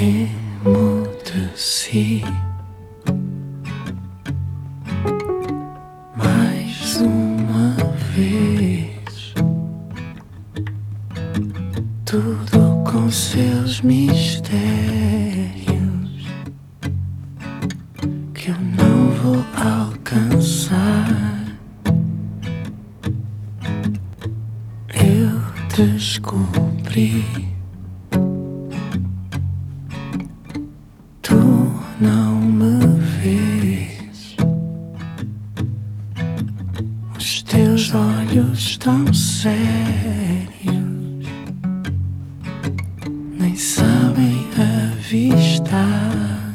Emudeci mais uma vez, tudo com seus mistérios que eu não vou alcançar. Eu descobri, tu não me vês, os teus olhos tão sérios nem sabem avistar.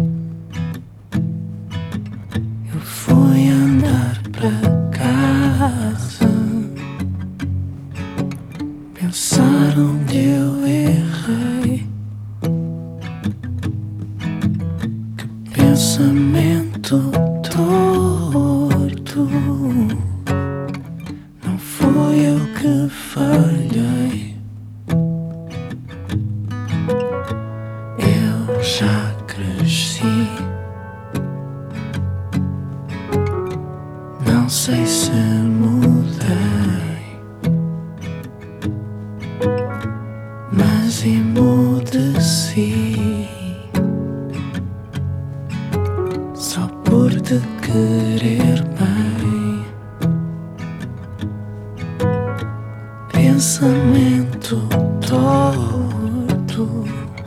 Eu fui andar para casa, pensar onde eu errei. Que pensamento torto, não fui eu que falhei. Eu já cresci, não sei se mudei, mas emudeci só por te querer bem. Pensamento torto,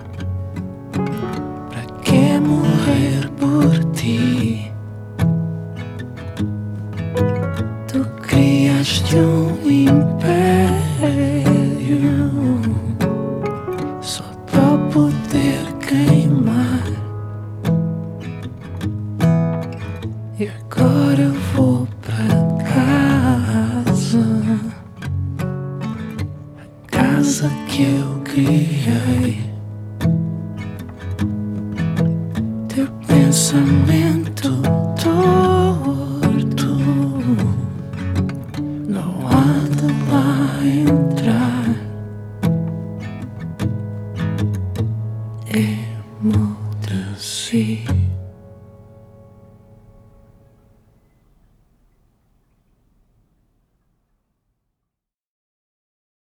pra que morrer por ti? Tu criaste um império só pra poder queimar. E agora eu vou pra casa, a casa que eu criei. Teu pensamento